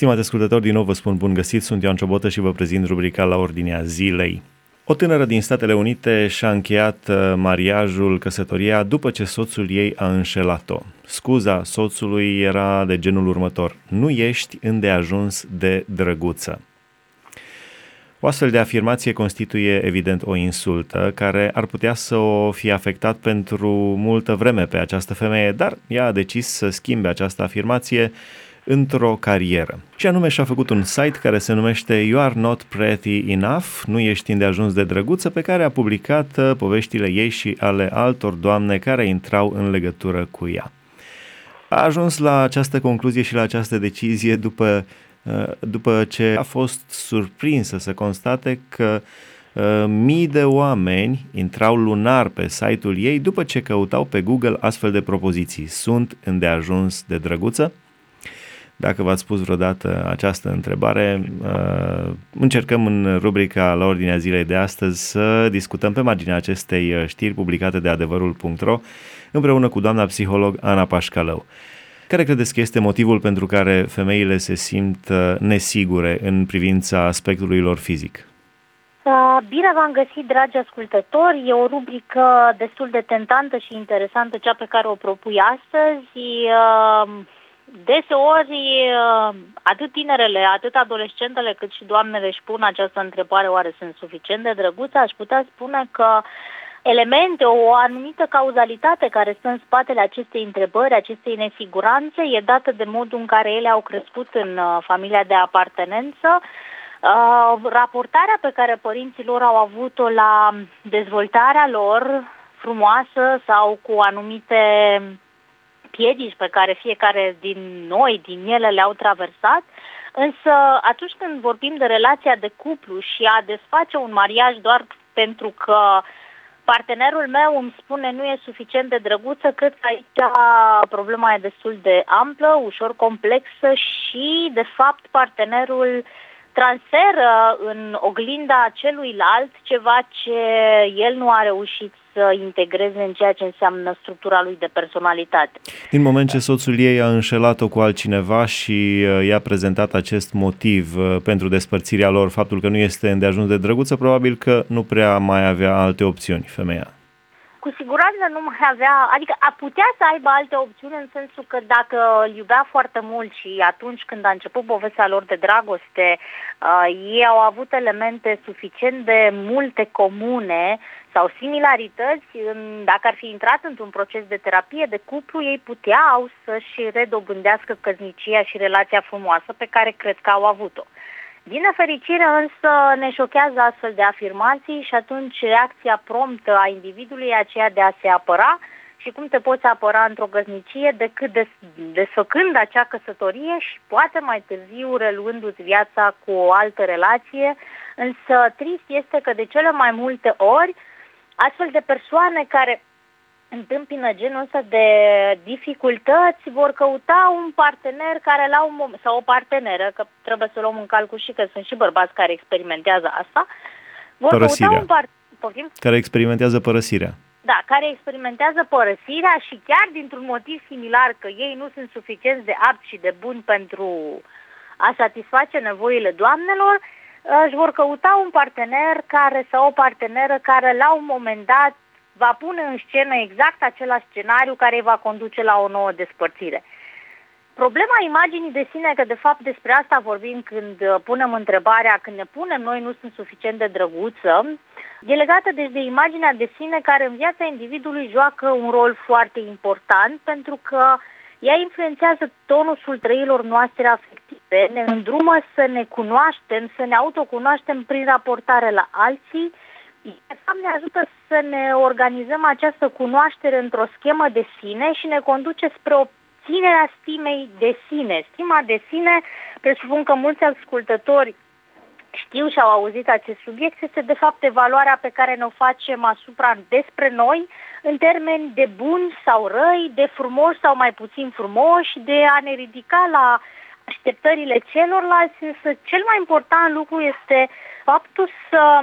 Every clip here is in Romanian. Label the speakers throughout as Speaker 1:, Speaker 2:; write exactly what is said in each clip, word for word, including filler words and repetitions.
Speaker 1: Stimați ascultători, din nou vă spun bun găsit, sunt Ioan Ciobotă și vă prezint rubrica La Ordinea Zilei. O tânără din Statele Unite și-a încheiat mariajul, căsătoria, după ce soțul ei a înșelat-o. Scuza soțului era de genul următor: nu ești îndeajuns de drăguță. O astfel de afirmație constituie evident o insultă care ar putea să o fie afectat pentru multă vreme pe această femeie, dar ea a decis să schimbe această afirmație într-o carieră. Și anume și-a făcut un site care se numește You Are Not Pretty Enough, nu ești îndeajuns de drăguță, pe care a publicat poveștile ei și ale altor doamne care intrau în legătură cu ea. A ajuns la această concluzie și la această decizie după, după ce a fost surprinsă să constate că mii de oameni intrau lunar pe site-ul ei după ce căutau pe Google astfel de propoziții. Sunt îndeajuns de drăguță? Dacă v-ați pus vreodată această întrebare, încercăm în rubrica La Ordinea Zilei de astăzi să discutăm pe marginea acestei știri publicate de adevărul punct ro împreună cu doamna psiholog Ana Pașcalău. Care credeți că este motivul pentru care femeile se simt nesigure în privința aspectului lor fizic?
Speaker 2: Bine v-am găsit, dragi ascultători. E o rubrică destul de tentantă și interesantă, cea pe care o propui astăzi. Deseori, atât tinerele, atât adolescentele, cât și doamnele își pun această întrebare: oare sunt suficient de drăguțe? Aș putea spune că elemente, o anumită cauzalitate care stă în spatele acestei întrebări, acestei nesiguranțe, e dată de modul în care ele au crescut în familia de apartenență, raportarea pe care părinții lor au avut-o la dezvoltarea lor frumoasă sau cu anumite piedici pe care fiecare din noi, din ele, le-au traversat. Însă atunci când vorbim de relația de cuplu și a desface un mariaj doar pentru că partenerul meu îmi spune nu e suficient de drăguță, cred că aici problema e destul de amplă, ușor complexă și, de fapt, partenerul transferă în oglinda celuilalt ceva ce el nu a reușit să integreze în ceea ce înseamnă structura lui de personalitate.
Speaker 1: Din moment ce soțul ei a înșelat-o cu altcineva și i-a prezentat acest motiv pentru despărțirea lor, faptul că nu este îndeajuns de drăguță, probabil că nu prea mai avea alte opțiuni femeia.
Speaker 2: Cu siguranță nu mai avea, adică a putea să aibă alte opțiuni, în sensul că dacă îl iubea foarte mult și atunci când a început povestea lor de dragoste, uh, ei au avut elemente suficient de multe comune sau similarități, în, dacă ar fi intrat într-un proces de terapie de cuplu, ei puteau să-și redobândească căsnicia și relația frumoasă pe care cred că au avut-o. Din nefericire însă ne șochează astfel de afirmații și atunci reacția promptă a individului e aceea de a se apăra. Și cum te poți apăra într-o căsnicie decât des, desfăcând acea căsătorie și poate mai târziu reluându-ți viața cu o altă relație. Însă trist este că de cele mai multe ori astfel de persoane care întâmpină genul ăsta de dificultăți vor căuta un partener care la un moment, sau o parteneră, că trebuie să luăm în calcul și că sunt și bărbați care experimentează asta, vor
Speaker 1: părăsirea.
Speaker 2: căuta un partener
Speaker 1: care experimentează părăsirea.
Speaker 2: Da, care experimentează părăsirea și chiar dintr-un motiv similar, că ei nu sunt suficient de apți și de buni pentru a satisface nevoile doamnelor, își vor căuta un partener care sau o parteneră care la un moment dat va pune în scenă exact același scenariu care îi va conduce la o nouă despărțire. Problema imaginii de sine, că de fapt despre asta vorbim când punem întrebarea, când ne punem noi nu sunt suficient de drăguță, e legată deci de imaginea de sine care în viața individului joacă un rol foarte important, pentru că ea influențează tonusul trăilor noastre afective, ne îndrumă să ne cunoaștem, să ne autocunoaștem prin raportare la alții. De fapt, ne ajută să ne organizăm această cunoaștere într-o schemă de sine și ne conduce spre obținerea stimei de sine. Stima de sine, presupun că mulți ascultători știu și au auzit acest subiect, este de fapt evaluarea pe care ne-o facem asupra despre noi în termeni de buni sau răi, de frumoși sau mai puțin frumoși, de a ne ridica la așteptările celorlalți. Însă cel mai important lucru este faptul să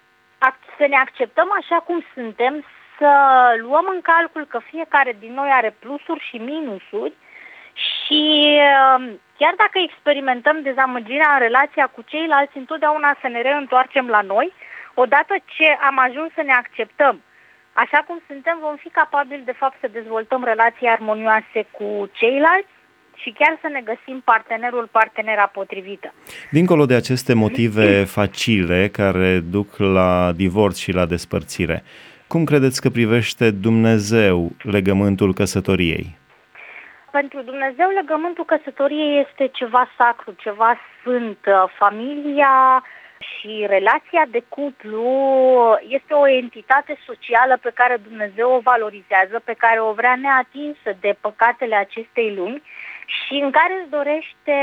Speaker 2: să ne acceptăm așa cum suntem, să luăm în calcul că fiecare din noi are plusuri și minusuri și chiar dacă experimentăm dezamăgirea în relația cu ceilalți, întotdeauna să ne reîntoarcem la noi. Odată ce am ajuns să ne acceptăm așa cum suntem, vom fi capabili de fapt să dezvoltăm relații armonioase cu ceilalți și chiar să ne găsim partenerul, partenera potrivită.
Speaker 1: Dincolo de aceste motive facile care duc la divorț și la despărțire, cum credeți că privește Dumnezeu legământul căsătoriei?
Speaker 2: Pentru Dumnezeu legământul căsătoriei este ceva sacru, ceva sfânt. Familia și relația de cuplu este o entitate socială pe care Dumnezeu o valorizează, pe care o vrea neatinsă de păcatele acestei lumi și în care își dorește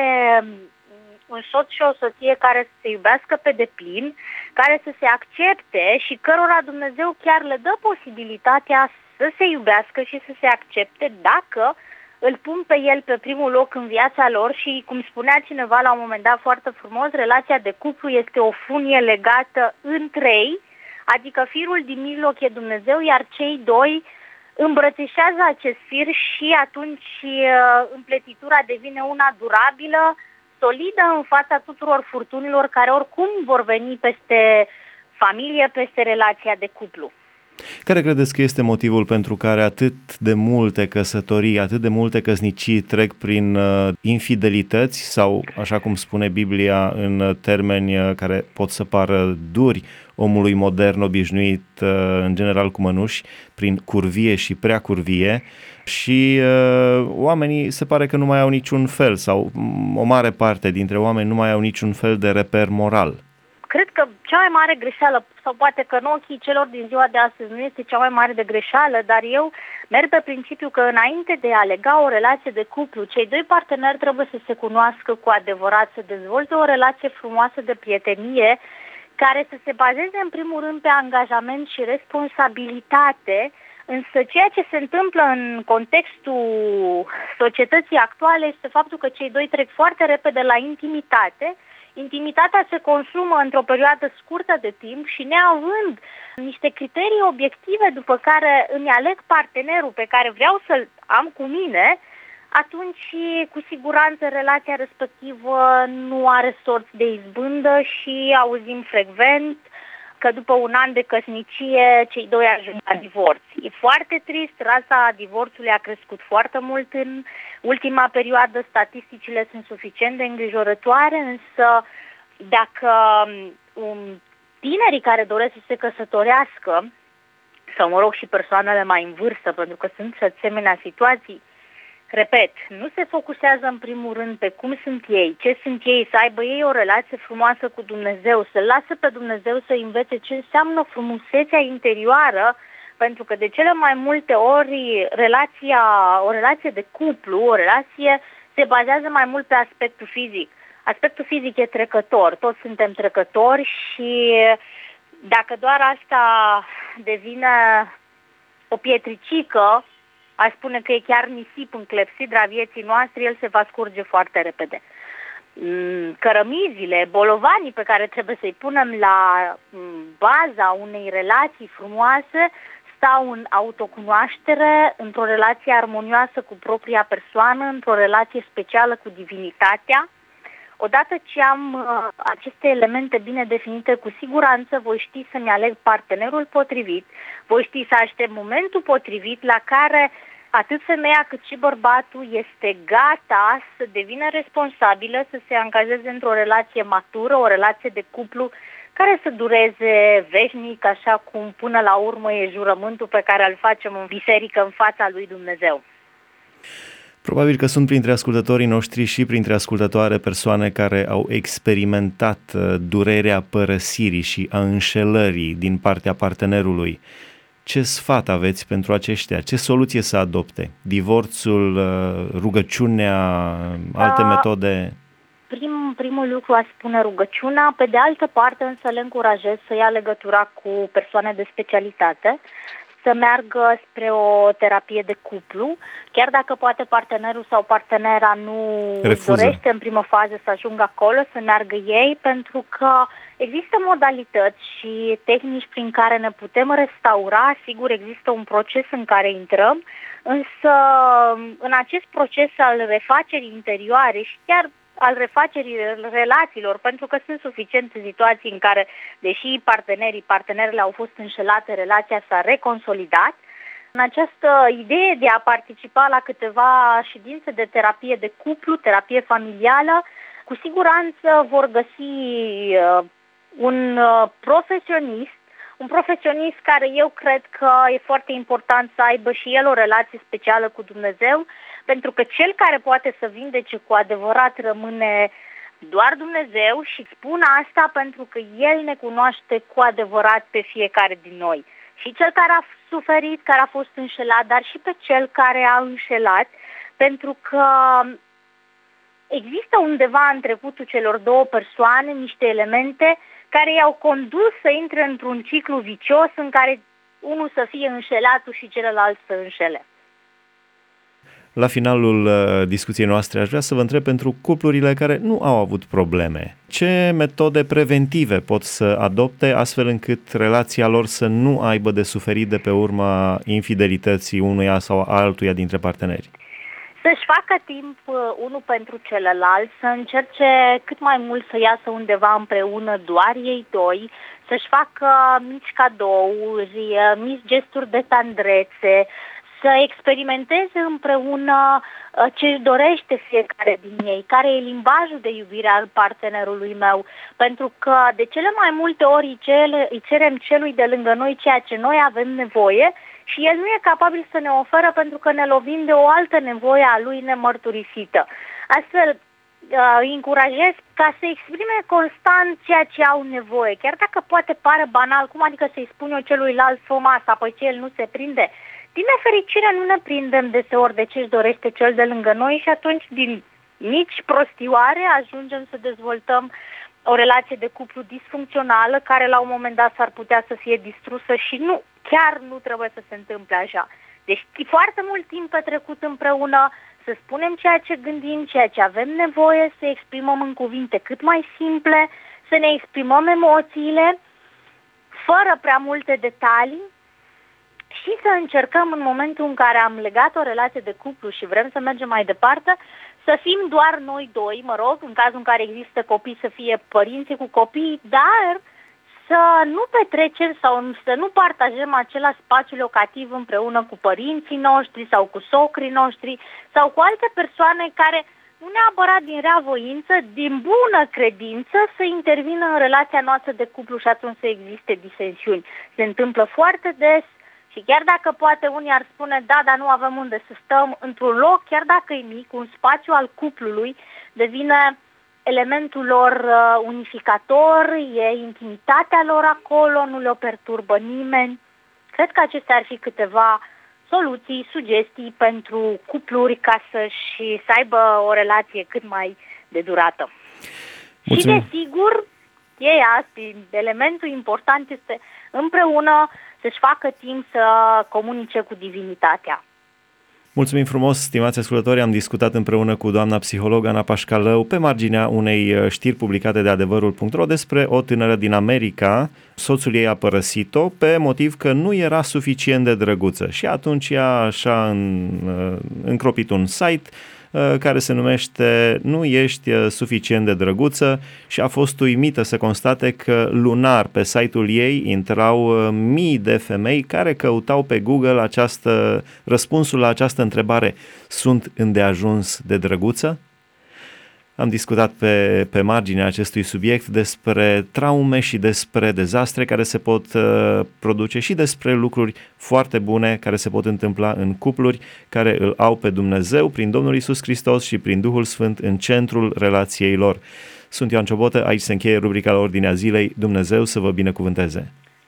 Speaker 2: un soț și o soție care să se iubească pe deplin, care să se accepte și cărora Dumnezeu chiar le dă posibilitatea să se iubească și să se accepte dacă îl pun pe el pe primul loc în viața lor și, cum spunea cineva la un moment dat foarte frumos, relația de cuplu este o funie legată între ei, adică firul din mijloc e Dumnezeu, iar cei doi îmbrățișează acest fir și atunci împletitura devine una durabilă, solidă în fața tuturor furtunilor care oricum vor veni peste familie, peste relația de cuplu.
Speaker 1: Care credeți că este motivul pentru care atât de multe căsătorii, atât de multe căsnicii trec prin uh, infidelități sau, așa cum spune Biblia, în termeni uh, care pot să pară duri omului modern obișnuit, uh, în general cu mănuși, prin curvie și prea curvie și uh, oamenii se pare că nu mai au niciun fel sau o mare parte dintre oameni nu mai au niciun fel de reper moral.
Speaker 2: Cred că cea mai mare greșeală, sau poate că în ochii celor din ziua de astăzi nu este cea mai mare de greșeală, dar eu merg pe principiu că înainte de a lega o relație de cuplu, cei doi parteneri trebuie să se cunoască cu adevărat, să dezvolte o relație frumoasă de prietenie, care să se bazeze în primul rând pe angajament și responsabilitate, însă ceea ce se întâmplă în contextul societății actuale este faptul că cei doi trec foarte repede la intimitate. Intimitatea se consumă într-o perioadă scurtă de timp și neavând niște criterii obiective după care îmi aleg partenerul pe care vreau să-l am cu mine, atunci cu siguranță relația respectivă nu are sorți de izbândă și auzim frecvent că după un an de căsnicie cei doi ajung la divorț. E foarte trist, rata divorțului a crescut foarte mult în ultima perioadă, statisticile sunt suficient de îngrijorătoare, însă dacă um, tinerii care doresc să se căsătorească, sau mă rog și persoanele mai în vârstă, pentru că sunt asemenea situații, repet, nu se focusează în primul rând pe cum sunt ei, ce sunt ei, să aibă ei o relație frumoasă cu Dumnezeu, să lasă pe Dumnezeu să învețe ce înseamnă frumusețea interioară, pentru că de cele mai multe ori relația, o relație de cuplu, o relație se bazează mai mult pe aspectul fizic. Aspectul fizic e trecător, toți suntem trecători și dacă doar asta devine o pietricică, aș spune că e chiar nisip în clepsidra vieții noastre, el se va scurge foarte repede. Cărămizile, bolovanii pe care trebuie să-i punem la baza unei relații frumoase stau în autocunoaștere, într-o relație armonioasă cu propria persoană, într-o relație specială cu divinitatea. Odată ce am uh, aceste elemente bine definite, cu siguranță voi ști să-mi aleg partenerul potrivit, voi ști să aștept momentul potrivit la care atât femeia cât și bărbatul este gata să devină responsabilă, să se angajeze într-o relație matură, o relație de cuplu care să dureze veșnic, așa cum până la urmă e jurământul pe care îl facem în biserică în fața lui Dumnezeu.
Speaker 1: Probabil că sunt printre ascultătorii noștri și printre ascultătoare persoane care au experimentat durerea părăsirii și a înșelării din partea partenerului. Ce sfat aveți pentru aceștia? Ce soluție să adopte? Divorțul, rugăciunea, alte
Speaker 2: A,
Speaker 1: metode?
Speaker 2: Prim, primul lucru aș spune rugăciunea, pe de altă parte însă le încurajez să ia legătura cu persoane de specialitate, să meargă spre o terapie de cuplu, chiar dacă poate partenerul sau partenera nu
Speaker 1: refuză,
Speaker 2: dorește în primă fază să ajungă acolo, să meargă ei, pentru că există modalități și tehnici prin care ne putem restaura, sigur există un proces în care intrăm, însă în acest proces al refacerii interioare și chiar al refacerii relațiilor, pentru că sunt suficiente situații în care, deși partenerii, partenerele au fost înșelate, relația s-a reconsolidat. În această idee de a participa la câteva ședințe de terapie de cuplu, terapie familială, cu siguranță vor găsi uh, un uh, profesionist, un profesionist care eu cred că e foarte important să aibă și el o relație specială cu Dumnezeu, pentru că cel care poate să vindece cu adevărat rămâne doar Dumnezeu și spun asta pentru că El ne cunoaște cu adevărat pe fiecare din noi. Și cel care a suferit, care a fost înșelat, dar și pe cel care a înșelat, pentru că există undeva în trecutul celor două persoane niște elemente care i-au condus să intre într-un ciclu vicios în care unul să fie înșelatul și celălalt să înșele.
Speaker 1: La finalul uh, discuției noastre aș vrea să vă întreb pentru cuplurile care nu au avut probleme. Ce metode preventive pot să adopte astfel încât relația lor să nu aibă de suferit de pe urma infidelității unuia sau altuia dintre parteneri?
Speaker 2: Să-și facă timp uh, unul pentru celălalt, să încerce cât mai mult să iasă undeva împreună doar ei doi, să-și facă mici cadouri, mici gesturi de tandrețe, să experimenteze împreună ce își dorește fiecare din ei, care e limbajul de iubire al partenerului meu, pentru că de cele mai multe ori îi cerem celui de lângă noi ceea ce noi avem nevoie și el nu e capabil să ne oferă pentru că ne lovim de o altă nevoie a lui nemărturisită. Astfel, îi încurajez ca să exprime constant ceea ce au nevoie, chiar dacă poate pare banal, cum adică să-i spun eu celuilalt fă masa, păi ce el nu se prinde. Din nefericire nu ne prindem deseori de ce își dorește cel de lângă noi și atunci din mici prostioare ajungem să dezvoltăm o relație de cuplu disfuncțională care la un moment dat s-ar putea să fie distrusă și nu, chiar nu trebuie să se întâmple așa. Deci foarte mult timp petrecut împreună, să spunem ceea ce gândim, ceea ce avem nevoie, să exprimăm în cuvinte cât mai simple, să ne exprimăm emoțiile fără prea multe detalii, și să încercăm în momentul în care am legat o relație de cuplu și vrem să mergem mai departe, să fim doar noi doi, mă rog, în cazul în care există copii să fie părinții cu copii, dar să nu petrecem sau să nu partajăm același spațiu locativ împreună cu părinții noștri sau cu socrii noștri sau cu alte persoane care nu neapărat din rea voință, din bună credință să intervină în relația noastră de cuplu și atunci să existe disensiuni. Se întâmplă foarte des. Și chiar dacă poate unii ar spune, da, dar nu avem unde să stăm, într-un loc, chiar dacă e mic, un spațiu al cuplului devine elementul lor uh, unificator, e intimitatea lor acolo, nu le-o perturbă nimeni. Cred că acestea ar fi câteva soluții, sugestii pentru cupluri ca să-și să aibă o relație cât mai de durată. Mulțumim. Și desigur, e asta, elementul important este împreună să-și facă timp să comunice cu divinitatea.
Speaker 1: Mulțumim frumos, stimați ascultători, am discutat împreună cu doamna psiholog Ana Pașcalău pe marginea unei știri publicate de adevărul punct ro despre o tânără din America. Soțul ei a părăsit-o pe motiv că nu era suficient de drăguță și atunci ea și-a încropit un site care se numește Nu ești suficient de drăguță și a fost uimită să constate că lunar pe site-ul ei intrau mii de femei care căutau pe Google această, răspunsul la această întrebare: sunt îndeajuns de drăguță? Am discutat pe, pe marginea acestui subiect despre traume și despre dezastre care se pot uh, produce și despre lucruri foarte bune care se pot întâmpla în cupluri care îl au pe Dumnezeu prin Domnul Iisus Hristos și prin Duhul Sfânt în centrul relației lor. Sunt Ioan Ciobotă, aici se încheie rubrica la Ordinea Zilei. Dumnezeu să vă binecuvânteze!